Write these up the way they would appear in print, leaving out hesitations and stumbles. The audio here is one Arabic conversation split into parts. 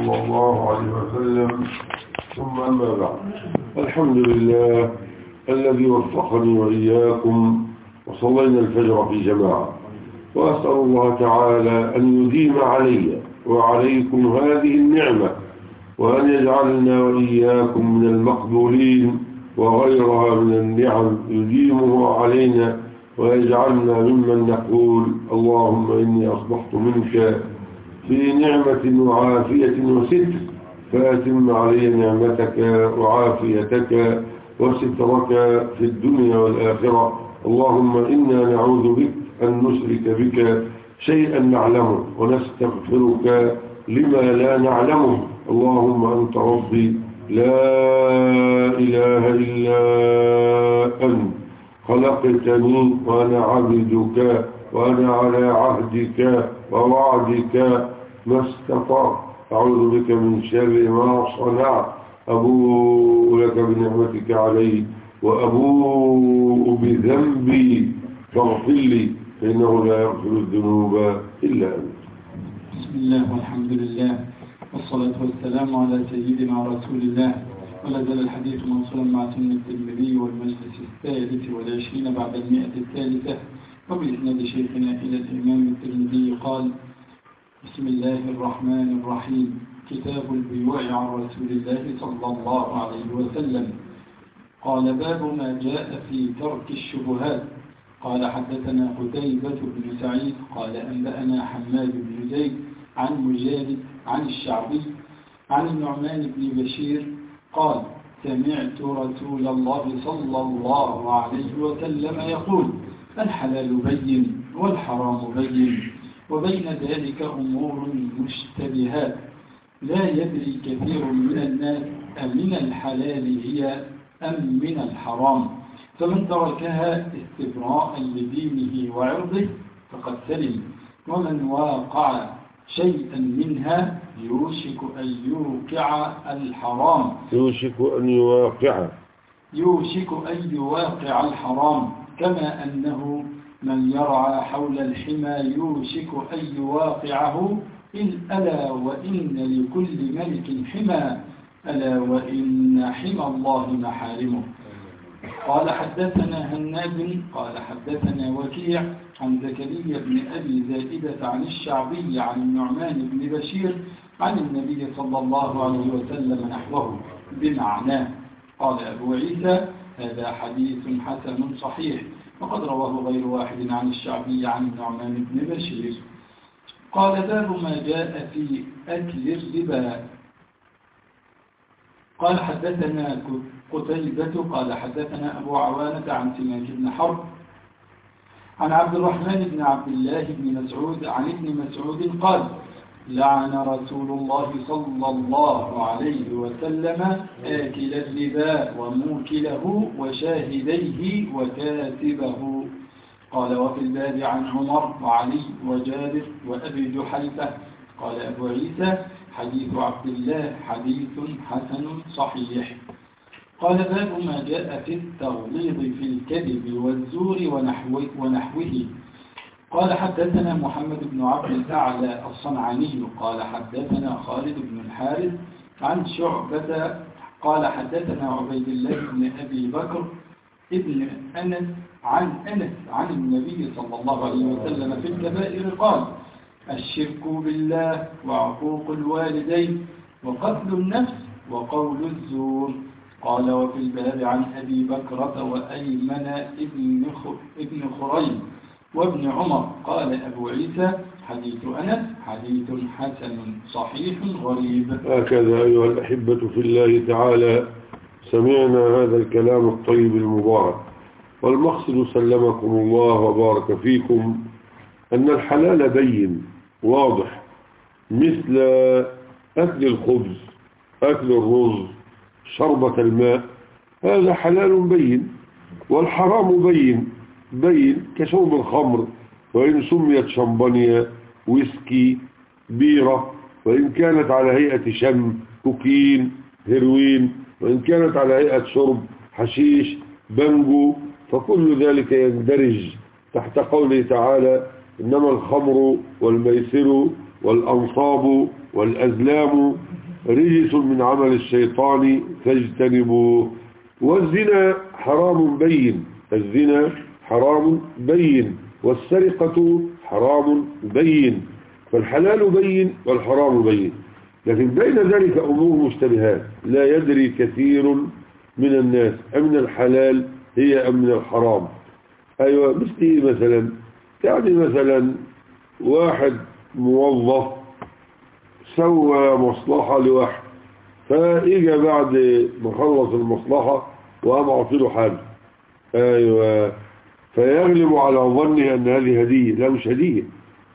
صلى الله عليه وسلم. ثم أما بعد، الحمد لله الذي وفقني وإياكم وصلينا الفجر في جماعة، وأسأل الله تعالى أن يديم علي وعليكم هذه النعمة، وأن يجعلنا وإياكم من المقبولين وغيرها من النعم يديمه علينا، ويجعلنا ممن نقول اللهم إني أصبحت منك في نعمة وعافية وستر، فأتم علي نعمتك وعافيتك وسترك في الدنيا والآخرة. اللهم إنا نعوذ بك أن نشرك بك شيئا نعلمه ونستغفرك لما لا نعلمه. اللهم أنت ربي لا إله إلا أنت، خلقتني وأنا عبدك وأنا على عهدك ووعدك ما استطعت، أعوذ بك من شر ما صنعت، أبوء لك بنعمتك علي وأبوء بذنبي فاغفر لي، فإنه لا يغفر الذنوب إلا أنت. بسم الله والحمد لله والصلاة والسلام على سيدنا رسول الله. ولا زال الحديث موصولا مع سنة الترمذي والمجلس 23 بعد 100 وبإسناد شيخنا إلى الإمام الترمذي قال: بسم الله الرحمن الرحيم. كتاب البيوع عن رسول الله صلى الله عليه وسلم. قال: باب ما جاء في ترك الشبهات. قال: حدثنا قتيبة بن سعيد قال: أنبأنا حماد بن زيد عن مجالد عن الشعبي عن النعمان بن بشير قال: سمعت رسول الله صلى الله عليه وسلم يقول: الحلال بين والحرام بين وبين ذلك أمور مشتبهات لا يدري كثير من الناس أمن الحلال هي أم من الحرام، فمن تركها استبراء لدينه وعرضه فقد سلم، ومن واقع شيئا منها يوشك أن يوقع الحرام الحرام، كما أنه من يرعى حول الحمى يوشك أن يواقعه، ألا وإن لكل ملك حمى، ألا وإن حمى الله محارمه. قال: حدثنا هناد قال: حدثنا وكيع عن زكريا بن أبي زائدة عن الشعبي عن النعمان بن بشير عن النبي صلى الله عليه وسلم نحوه بمعناه. قال أبو عيسى: هذا حديث حسن صحيح، وقد رواه غير واحد عن الشعبي عن النعمان بن بشير. قال: باب ما جاء في أكل الربا. قال: حدثنا قتيبة قال: حدثنا أبو عوانة عن سماك بن حرب عن عبد الرحمن بن عبد الله بن مسعود عن ابن مسعود قال: لعن رسول الله صلى الله عليه وسلم آكل الربا وموكله وشاهديه وكاتبه. قال: وفي الباب عن عمر وعلي وجابر وأبي جحيفة. قال أبو عيسى: حديث عبد الله حديث حسن صحيح. قال: باب ما جاء في التغليظ في الكذب والزور ونحوه. قال: حدثنا محمد بن عبد الأعلى الصنعاني قال: حدثنا خالد بن الحارث عن شعبة قال: حدثنا عبيد الله بن أبي بكر ابن أنس عن النبي صلى الله عليه وسلم في الكبائر قال: الشرك بالله وعقوق الوالدين وقتل النفس وقول الزور. قال: وفي الباب عن أبي بكرة وأيمن ابن خريم وابن عمر. قال أبو عيسى: حديث أنس حديث حسن صحيح غريب. هكذا أيها الأحبة في الله تعالى سمعنا هذا الكلام الطيب المبارك، والمقصد سلمكم الله وبارك فيكم أن الحلال بين واضح، مثل أكل الخبز، أكل الرز، شربة الماء، هذا حلال بين. والحرام بين كشرب الخمر، وإن سميت شمبانيا ويسكي بيرة، وإن كانت على هيئة شم كوكين هيروين، وإن كانت على هيئة شرب حشيش بانجو، فكل ذلك يندرج تحت قوله تعالى: إنما الخمر والميسر والأنصاب والأزلام رجس من عمل الشيطان فاجتنبوه. والزنا حرام بين، الزنا حرام بين، والسرقة حرام بين، فالحلال بين والحرام بين، لكن بين ذلك أمور مشتبهات لا يدري كثير من الناس أمن الحلال هي أم من الحرام. أيوة، مثل مثلا يعني مثلا واحد موظف سوى مصلحة لواحد، فإجا بعد ما خلص المصلحة وقام عطيله حاجة، أيوة، فيغلب على ظنه أن هذه هدية. لا، مش هدية،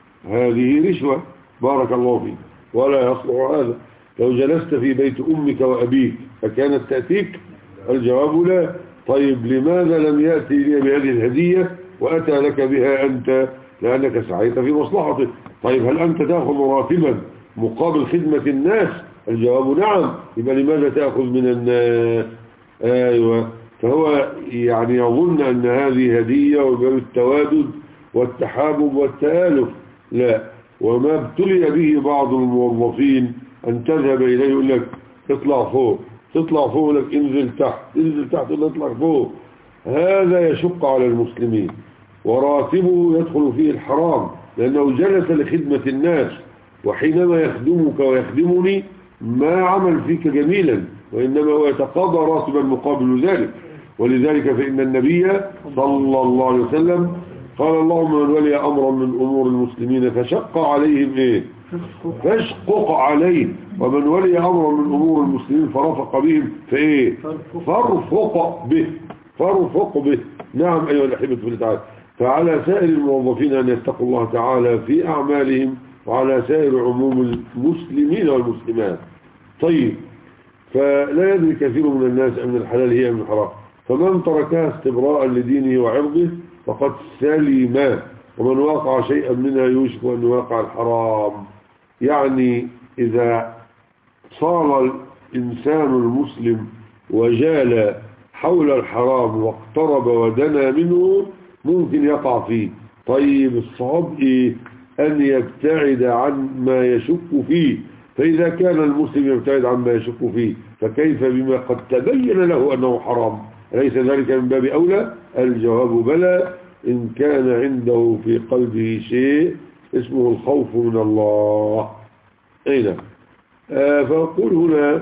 هذه رشوة، بارك الله فيك، ولا يصلح هذا. لو جلست في بيت أمك وأبيك فكانت تأتيك؟ الجواب لا. طيب لماذا لم يأتي لي بهذه الهدية وأتى لك بها أنت؟ لأنك سعيت في مصلحته. طيب هل أنت تأخذ راتبا مقابل خدمة الناس؟ الجواب نعم. يبقى لماذا تأخذ من الناس؟ أيوة، فهو يعني يظن أن هذه هدية وباب التوادد والتحابب والتآلف. لا، وما ابتلي به بعض الموظفين أن تذهب إليه يقول لك اطلع فوق، تطلع فوق لك انزل تحت، انزل تحت اطلع فوق. هذا يشق على المسلمين، وراتبه يدخل فيه الحرام لأنه جلس لخدمة الناس، وحينما يخدمك ويخدمني ما عمل فيك جميلا، وإنما هو يتقاضى راتبا مقابل ذلك. ولذلك فإن النبي صلى الله عليه وسلم قال اللهم من ولي أمرا من أمور المسلمين فشق عليهم إيه؟ فاشقق عليه، ومن ولي أمرا من أمور المسلمين فرفق بهم فإيه؟ فارفق به، فارفق به. نعم أيها الأحبة في الله تعالى. فعلى سائر الموظفين أن يتقوا الله تعالى في أعمالهم، وعلى سائر عموم المسلمين والمسلمات. طيب، فلا يدري كثير من الناس أن الحلال هي من الحرام، فمن تركها استبراء لدينه وعرضه فقد سلم، ومن واقع شيئا منها يوشك أن يواقع الحرام. يعني إذا صار الإنسان المسلم وجال حول الحرام واقترب ودنا منه ممكن يقع فيه. طيب الصواب إيه؟ أن يبتعد عن ما يشك فيه. فإذا كان المسلم يبتعد عن ما يشك فيه فكيف بما قد تبين له أنه حرام؟ أليس ذلك من باب أولى؟ الجواب بلى، إن كان عنده في قلبه شيء اسمه الخوف من الله. أين فأقول هنا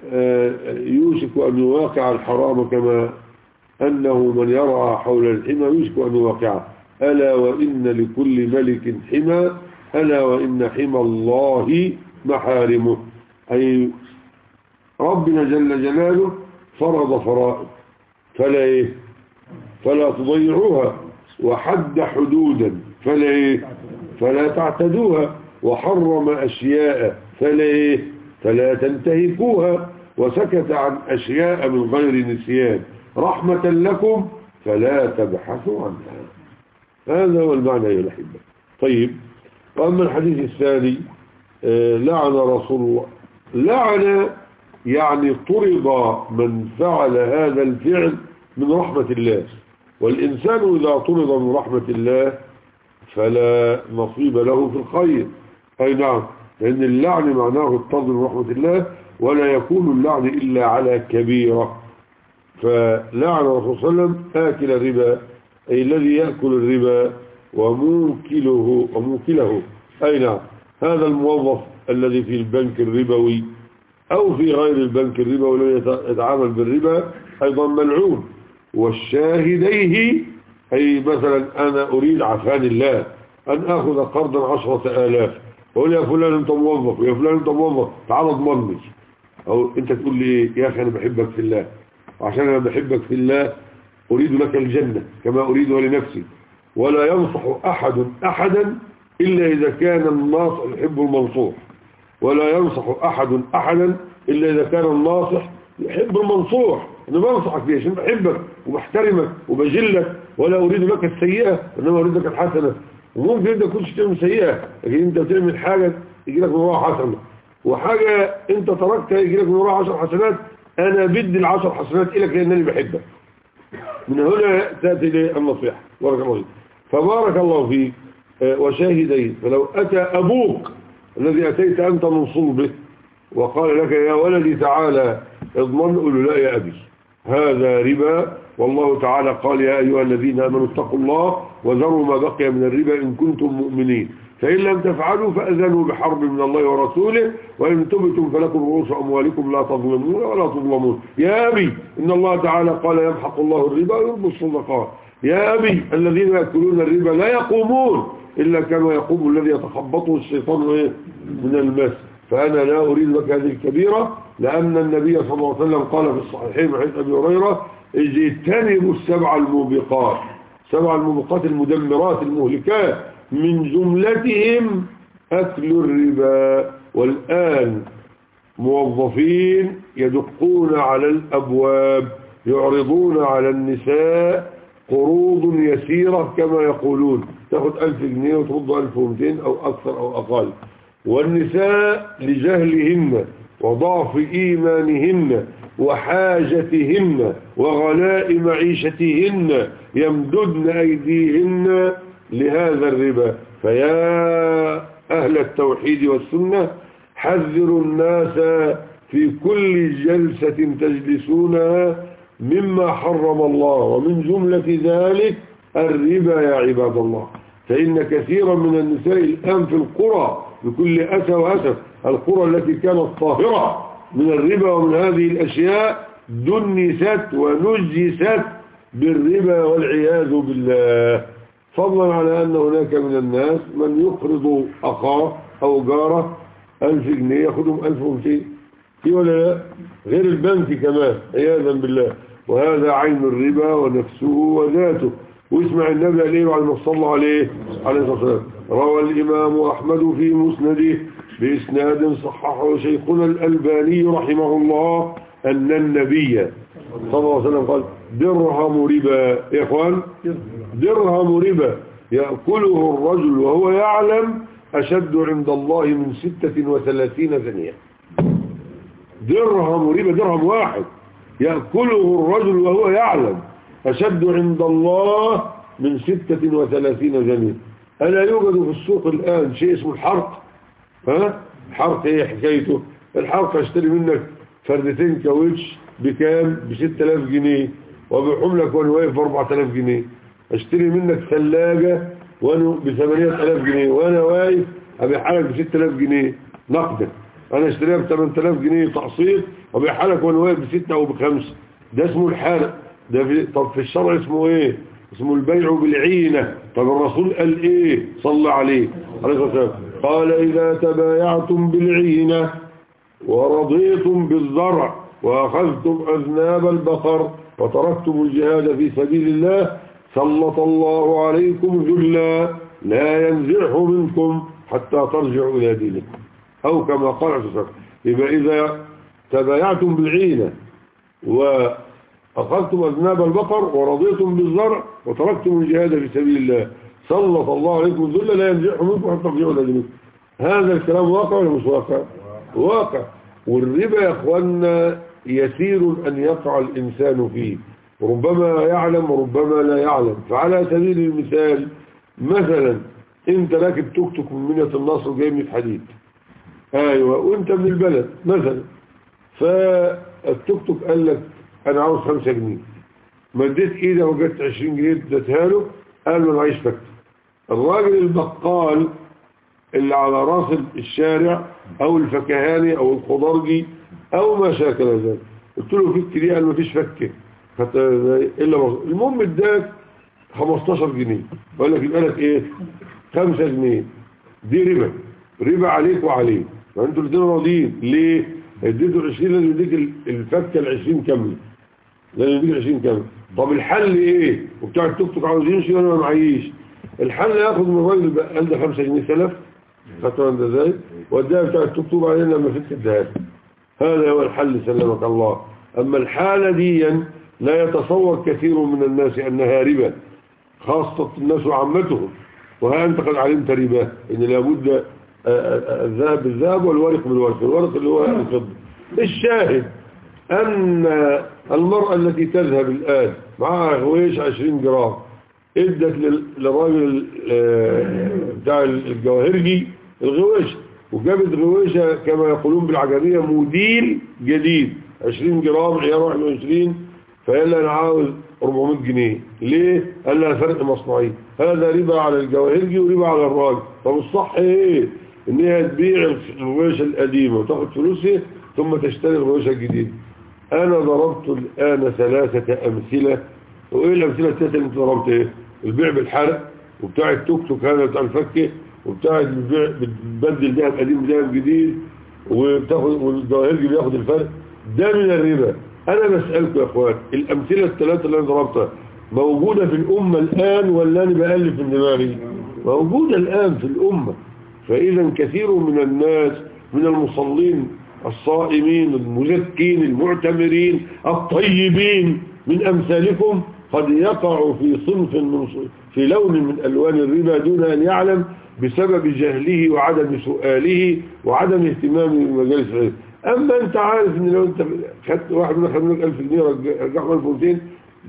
يوشك أن يواقع الحرام كما أنه من يرعى حول الحمى يوشك أن يواقعه. ألا وإن لكل ملك حمى، ألا وإن حمى الله محارمه. أي ربنا جل جلاله فرض فرائض فلا تضيعوها، وحد حدودا فلا تعتدوها، وحرم أشياء فلا تنتهكوها، وسكت عن أشياء من غير نسيان رحمة لكم فلا تبحثوا عنها. هذا هو المعنى يا الأحبة. طيب، وأما الحديث الثاني لعن رسول الله، لعن يعني طرد من فعل هذا الفعل من رحمة الله، والإنسان إذا طرد من رحمة الله فلا نصيب له في الخير. أي نعم، لأن اللعن معناه الطرد من رحمة الله، ولا يكون اللعن إلا على كبيرة. فلعن الرسول صلى الله عليه وسلم آكل الربا، أي الذي يأكل الربا وموكله. أي نعم، هذا الموظف الذي في البنك الربوي أو في غير البنك الربوي الذي يتعامل بالربا أيضا ملعون. والشاهديه، أي مثلا أنا أريد عفان الله أن أخذ قرضا 10,000، أقول يا فلان أنت موظف، يا فلان أنت موظف، تعال اضمني. أو أنت تقول لي يا أخي أنا بحبك في الله، وعشان أنا بحبك في الله أريد لك الجنة كما أريدها لنفسي. ولا ينصح أحدا إلا إذا كان الناصح يحب المنصوح، ولا ينصح أحدا إلا إذا كان الناصح يحب المنصوح. أنا بنصحك ليه؟ عشان بحبك وبحترمك وبجلك، ولا أريد لك السيئة إنما أريد لك الحسنة. وممكن أنت كنتش تعمل سيئة، لكن أنت بتعمل حاجة يجي لك من وراها حسنة، وحاجة أنت تركتها يجي لك من وراها 10 حسنات. أنا بدي ال10 حسنات إليك لأنني بحبك. من هنا تأتي لي النصيحة. بارك الله فيك. فبارك الله فيك. وشاهدين، فلو أتى أبوك الذي أتيت أنت من صلبه وقال لك يا ولدي تعالى اضمن، قل له لا يا أبي هذا ربا، والله تعالى قال يا أيها الذين آمنوا اتقوا الله وذروا ما بقي من الربا إن كنتم مؤمنين، فإن لم تفعلوا فأذنوا بحرب من الله ورسوله، وإن تبتم فلكم رؤوس أموالكم لا تظلمون ولا تظلمون. يا أبي إن الله تعالى قال يمحق الله الربا ويربي الصدقات. يا أبي الذين يأكلون الربا لا يقومون إلا كما يقوم الذي يتخبطه الشيطان من المس. فأنا لا أريد لك هذه الكبيرة، لأن النبي صلى الله عليه وسلم قال في الصحيحين من حديث أبي هريرة اجتنبوا السبع الموبقات، سبع الموبقات المدمرات المهلكات، من جملتهم أكل الربا. والآن موظفين يدقون على الأبواب يعرضون على النساء قروض يسيرة كما يقولون، تأخذ 1000 جنيه وترد 1200 أو أكثر أو أقل، والنساء لجهلهن وضعف إيمانهن وحاجتهن وغلاء معيشتهن يمددن أيديهن لهذا الربا. فيا أهل التوحيد والسنة حذروا الناس في كل جلسة تجلسونها مما حرم الله، ومن جملة ذلك الربا يا عباد الله. فإن كثيرا من النساء الآن في القرى بكل أسى وأسف، القرى التي كانت طاهرة من الربا ومن هذه الأشياء دنست ونجست بالربا والعياذ بالله، فضلا على أن هناك من الناس من يقرض أخاه أو جاره 1000 جنيه يأخذهم 1200 ولا لا، غير البنك كمان عياذا بالله، وهذا عين الربا ونفسه وذاته. واسمع النبي عليه وعلى ما صلى عليه الصلاة والسلام. روى الإمام أحمد في مسنده بإسناد صححه شيخنا الألباني رحمه الله أن النبي صلى الله عليه وسلم قال درهم ربا، يا إخوان درهم ربا يأكله الرجل وهو يعلم أشد عند الله من 36 ثانية. درهم ربا، درهم واحد يأكله الرجل وهو يعلم أشد عند الله من 36 ثانية. ألا يوجد في السوق الآن شيء اسمه الحرق؟ الحرق ايه حكايته؟ الحرق اشتري منك فردتين كاوتش بكام؟ ب6000 جنيه، وبيحهم لك وانا واقف ب4000 جنيه. اشتري منك ثلاجة وانا ب8000 جنيه، وانا واقف ابيعها لك ب6000 جنيه نقدا. انا اشتريها ب8000 جنيه تقسيط وابيعها لك وانا واقف ب6 او ب5. ده اسمه الحرق. ده طب في الشرع اسمه ايه؟ اسمه البيع بالعينة. طب الرسول قال ايه صلى عليه الصلاة والسلام؟ قال إذا تبايعتم بالعينة ورضيتم بالزرع وأخذتم أذناب البقر وتركتم الجهاد في سبيل الله سلط الله عليكم ذلا لا ينزعه منكم حتى ترجعوا إلى دينكم، أو كما قال عليه الصلاة والسلام. يبقى إذا تبايعتم بالعينة وأخذتم أذناب البقر ورضيتم بالزرع وتركتم الجهاد في سبيل الله سلط الله عليكم الذل لا ينزعه منكم حتى ترجعوا إلى دينكم. هذا الكلام واقع ولا مش واقع؟ واقع. والربا يا اخوانا يسير أن يقع الإنسان فيه، ربما يعلم وربما لا يعلم. فعلى سبيل المثال مثلا انت راكب توك توك من منية النصر جاي من حديد، ايوه، وانت من البلد مثلا، فالتوك توك قال لك انا عاوز 5 جنيه، مديت ايدي وجدت 20 جنيه اديتها له، قال له انا عايز فكه. الراجل البقال اللي على راس الشارع او الفكهاني او الخضرجي او ما شاكل ذلك، قلت له فك دي، قال مفيش فكه الا المهم اداك 15 جنيه، وقال لك يبقى لك ايه 5 جنيه. دي ربا عليك وعليه، فانتوا الاثنين راضيين. ليه؟ اديته 20 لازم يديك الفكه ال20 كامله، لازم يديك 20 كامله. طب الحل ايه؟ وبتاع التوك توك عاوز يمشي وانا ما معيش. الحل ياخد من الراجل قال ده 5 جنيه سلف، خدته عند ازاي واداها بتاع التوك توك علينا لما فك الدهان. هذا هو الحل سلمك الله. اما الحاله دي لا يتصور كثير من الناس انها ربا، خاصه الناس وعامتهم. وها انت قد علمت رباه، ان لابد الذهب بالذهب والورق بالورق، الورق اللي هو الفضه. الشاهد ان المرأة التي تذهب الان معها غويش 20 جرام، ادت للراجل بتاع الجواهرجي الغويش، وجابت غويشة كما يقولون بالعجمية موديل جديد 20 جرام عيار 21، فقال لي أنا عاوز 400 جنيه. ليه؟ قال لها فرق مصنعي، هذا ربا على الجواهرجي وربا على الراجل. طب الصح ايه؟ ان هي تبيع الغويشة القديمة وتاخد فلوسها ثم تشتري الغويشة الجديدة. انا ضربت الان 3 امثلة. وايه الامثلة الثلاثة اللي انت ضربت ايه؟ البيع بالحرق، وبتاع التوك توك هذا بتاع الفكة، وبتاع البيع بتبدل ذهب قديم بذهب جديد، وبتاخد والجواهرجي بياخد الفرق. ده من الربا. انا بسألكم يا اخوان، الامثلة الثلاثة اللي انا ضربتها موجودة في الامة الان ولا انا بألف من دماغي؟ موجودة الان في الامة. فاذا كثير من الناس من المصلين الصائمين المزكين المعتمرين الطيبين من امثالكم قد يقع في صنف في لون من ألوان الربا دون أن يعلم بسبب جهله وعدم سؤاله وعدم اهتمامه بمجالس العلم. أما أنت عارف أن لو أنت خدت واحد منك خد منك 1000 جنيه رجعهم 1200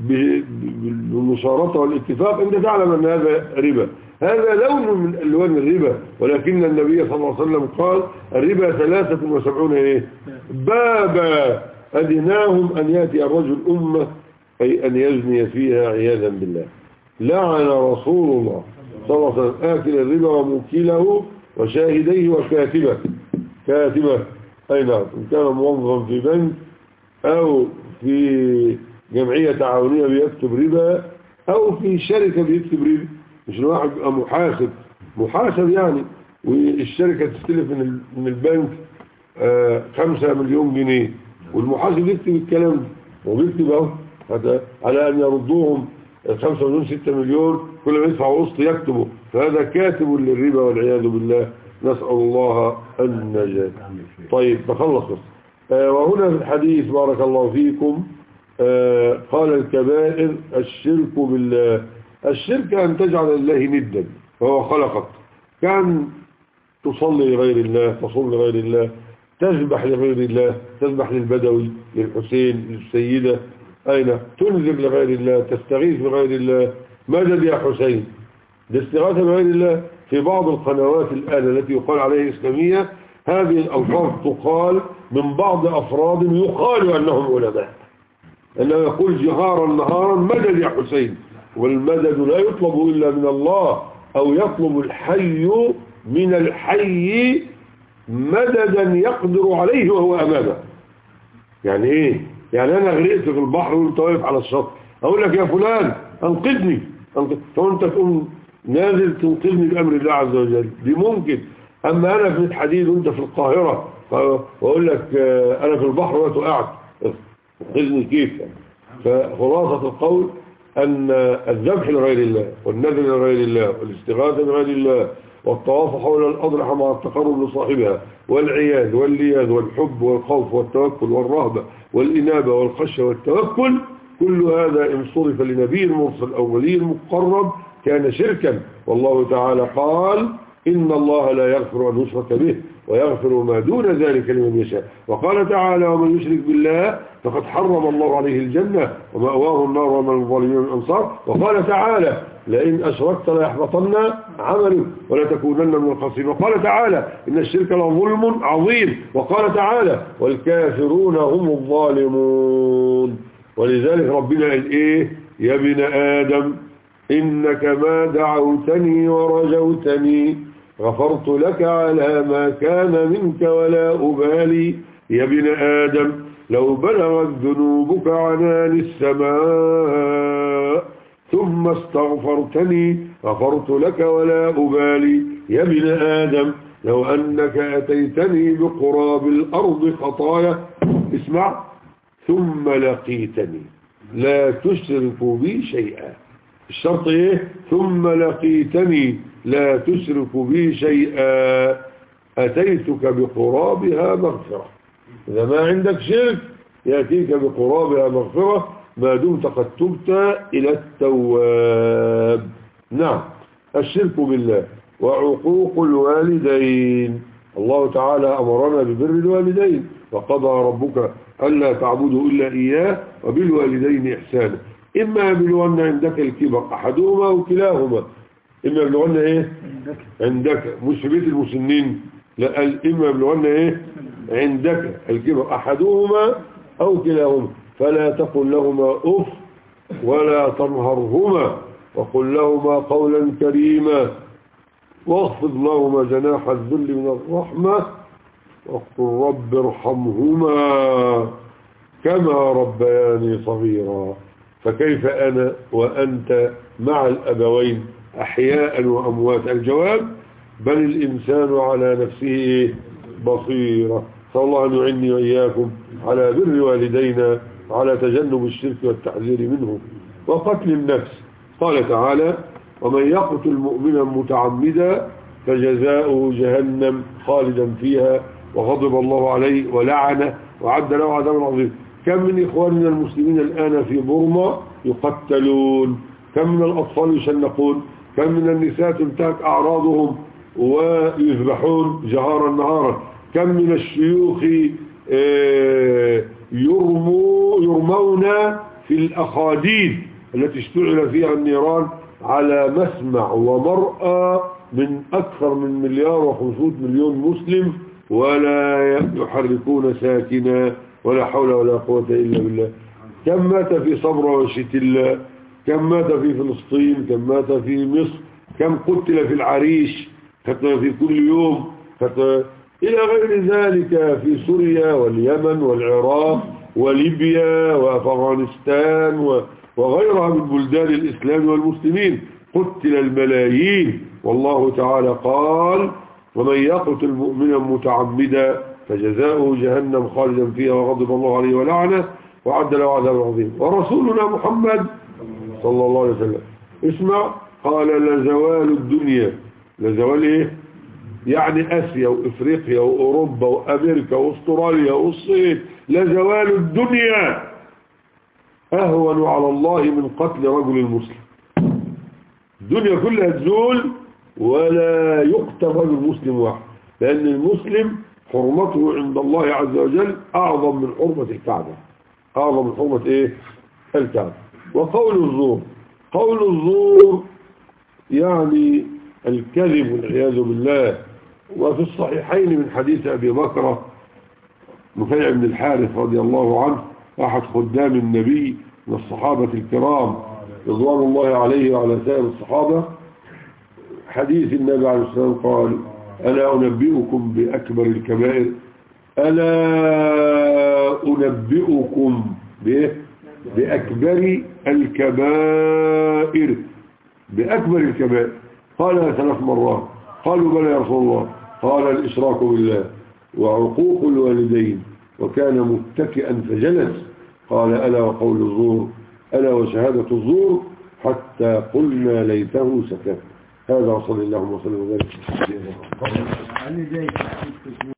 بالمشارطة والاتفاق، أنت تعلم أن هذا ربا. هذا لون من ألوان الربا، ولكن النبي صلى الله عليه وسلم قال الربا 73 إيه؟ بابا أدناهم أن يأتي الرجل أمة، أي أن يزني فيها عياذا بالله. لعن رسول الله صلى الله عليه وسلم آكل الربا وموكله وشاهديه وكاتبه. كاتبه أي نعم، إن كان موظفا في بنك أو في جمعية تعاونية بيكتب ربا أو في شركة بيكتب ربا. مش الواحد يبقى محاسب يعني، والشركة تستلف من البنك 5 مليون جنيه، والمحاسب يكتب الكلام ده وبيكتب اهو على أن يردوهم 5 مليون 6 مليون، كل ما يدفعوا قسط يكتبوا. فهذا كاتب للربا والعياذ بالله، نسأل الله النجاة. طيب بخلص بس. وهنا في الحديث بارك الله فيكم قال الكبائر الشرك بالله. الشرك أن تجعل الله ندا وهو خلقك، كان تصلي لغير الله، تصوم لغير الله، تذبح لغير الله، تذبح للبدوي للحسين للسيدة، أين تنذر لغير الله، تستغيث لغير الله. مدد يا حسين، الاستغاثة لغير الله. في بعض القنوات الآن التي يقال عليها إسلامية هذه الألفاظ تقال من بعض أفراد يقال أنهم علماء، أنه يقول جهارا نهارا مدد يا حسين، والمدد لا يطلب إلا من الله، أو يطلب الحي من الحي مددا يقدر عليه وهو أمامه. يعني إيه؟ يعني أنا غرقت في البحر وانت واقف على الشط، أقول لك يا فلان أنقذني، فأنت تقوم نازل تنقذني بأمر الله عز وجل، دي ممكن. أما أنا في الحديد وانت في القاهرة وأقول لك أنا في البحر وقعت أنقذني كيف؟ فخلاصة القول أن الذبح لغير الله والنذر لغير الله والاستغاثة لغير الله والطواف حول الأضرحة مع التقرب لصاحبها والعياذ واللياذ والحب والخوف والتوكل والرهبة والإنابة والخشية والتوكل، كل هذا إن صرف لنبي مرسل أو ولي مقرب كان شركا. والله تعالى قال إن الله لا يغفر أن يشرك به ويغفر ما دون ذلك لمن يشاء. وقال تعالى ومن يشرك بالله فقد حرم الله عليه الجنة ومأواه النار وما للظالمين من أنصار. وقال تعالى لئن أشركت ليحبطن عملك ولتكونن من الخاسرين. وقال تعالى إن الشرك لظلم عظيم. وقال تعالى والكافرون هم الظالمون. ولذلك ربنا قال إيه؟ يا ابن آدم إنك ما دعوتني ورجوتني غفرت لك على ما كان منك ولا أبالي. يا ابن آدم لو بلغت ذنوبك عنان السماء ثم استغفرتني غفرت لك ولا أبالي. يا ابن آدم لو أنك أتيتني بقراب الأرض خطايا، اسمع، ثم لقيتني لا تشرك بي شيئا. الشرط ايه؟ ثم لقيتني لا تشرك بي شيئا أتيتك بقرابها مغفرة. إذا ما عندك شرك يأتيك بقرابها مغفرة ما دمت قد تبت إلى التواب. نعم، الشرك بالله وعقوق الوالدين. الله تعالى أمرنا ببر الوالدين وقضى ربك ألا تعبدوا إلا إياه وبالوالدين إحسانا إما يبلغن عندك الكبر أحدهما وكلاهما. إما يبلغن إيه؟ عندك، مش في بيت المسنين، لا الإما يبلغن إيه عندك الكبر أحدهما أو كلاهما فلا تقل لهما أف ولا تنهرهما وقل لهما قولا كريما واخفض لهما جناح الذل من الرحمة وقل رب ارحمهما كما ربياني صغيرا. فكيف أنا وأنت مع الأبوين أحياء وأموات؟ الجواب بل الإنسان على نفسه بصيرة. صلى الله أن يعني وإياكم على بر والدينا على تجنب الشرك والتحذير منه وقتل النفس. قال تعالى ومن يقتل مؤمنا متعمدا فجزاؤه جهنم خالدا فيها وغضب الله عليه ولعنه وعد له عذابا عظيما. كم من إخواننا المسلمين الآن في بورما يقتلون، كم من الأطفال يشنقون، كم من النساء تنتهك أعراضهم ويذبحون جهارا نهارا، كم من الشيوخ يرمون في الأخاديد التي اشتعل فيها النيران على مسمع ومرأى من أكثر من 1,500,000,000 مسلم ولا يحركون ساكنا ولا حول ولا قوة إلا بالله. كم مات في صبرا وشتلا، كم مات في فلسطين، كم مات في مصر، كم قتل في العريش في كل يوم إلى غير ذلك في سوريا واليمن والعراق وليبيا وأفغانستان وغيرها من بلدان الإسلام والمسلمين قتل الملايين. والله تعالى قال ومن يقتل مؤمنا متعمدا فجزاؤه جهنم خالدا فيها وغضب الله عليه ولعنه وعد له عذابا عظيما. ورسولنا محمد صلى الله عليه وسلم اسمع قال لزوال الدنيا، لزوال ايه يعني اسيا وافريقيا واوروبا وامريكا واستراليا والصين، لزوال الدنيا اهون على الله من قتل رجل المسلم. الدنيا كلها تزول ولا يقتل رجل مسلم واحد، لان المسلم حرمته عند الله عز وجل اعظم من حرمة الكعبة، اعظم من حرمة ايه الكعبة. وقول الزور، قول الزور يعني الكذب والعياذ بالله. وفي الصحيحين من حديث أبي بكر نفيع بن الحارث رضي الله عنه أحد خدام النبي من الصحابة الكرام رضوان الله عليه وعلى سائر الصحابة، حديث النبي عليه الصلاة والسلام قال ألا أنبئكم بأكبر الكبائر، ألا أنبئكم بأكبر الكبائر، بأكبر الكبائر. قال 3 مرات. قالوا بلى يا رسول الله. قال الإشراك بالله وعقوق الوالدين وكان متكئا فجلس. قال ألا وقول الزور، ألا وشهادة الزور، حتى قلنا ليته سكت. هذا صلى الله وسلم وبارك.